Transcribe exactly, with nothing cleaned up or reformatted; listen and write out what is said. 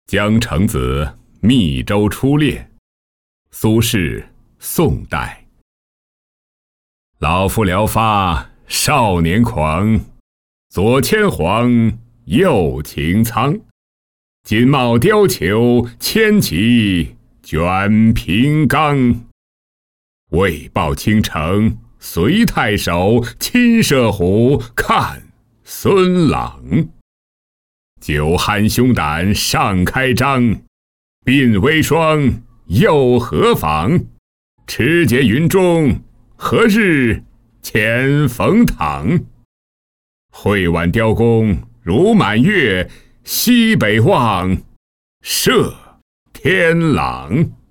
江城子，密州初恋。苏轼，宋代。老夫聊发少年狂，左牵黄，右擎苍。锦帽貂裘千骑，卷平冈。为报倾城，随太守亲射虎，看孙朗。酒酣胸胆尚开张，鬓微霜，又何妨？持节云中，何日遣冯唐？会挽雕弓如满月，西北望，射天朗。